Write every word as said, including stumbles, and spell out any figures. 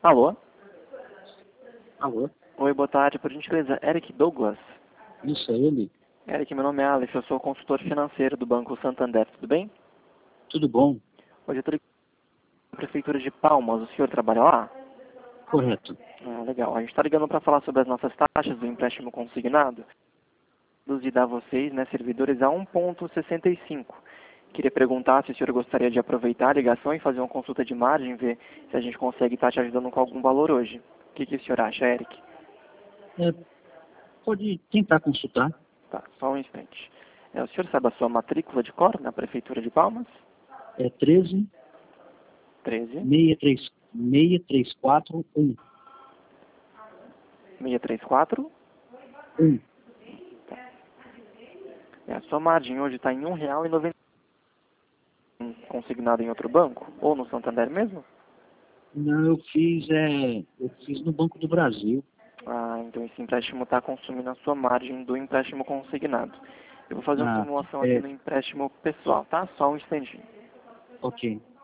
Alô? Alô? Oi, boa tarde. Por gentileza, Eric Douglas. Isso, é ele? Eric, meu nome é Alex, eu sou consultor financeiro do Banco Santander, tudo bem? Tudo bom? Hoje eu estou na Prefeitura de Palmas, o senhor trabalha lá? Correto. Ah, legal. A gente está ligando para falar sobre as nossas taxas do empréstimo consignado. De dar a vocês, né, servidores a um ponto sessenta e cinco. Queria perguntar se o senhor gostaria de aproveitar a ligação e fazer uma consulta de margem, ver se a gente consegue estar te ajudando com algum valor hoje. O que, que o senhor acha, Eric? É, pode tentar consultar. Tá, só um instante. É, o senhor sabe a sua matrícula de cor na Prefeitura de Palmas? É treze, treze, seiscentos e trinta e quatro, um. seiscentos e trinta e quatro. um. É, a sua margem hoje está em um real e noventa e um, consignado em outro banco? Ou no Santander mesmo? Não, eu fiz, é, eu fiz no Banco do Brasil. Ah, então esse empréstimo está consumindo a sua margem do empréstimo consignado. Eu vou fazer uma Ah, simulação aqui é, no empréstimo pessoal, tá? Só um instantinho. ok.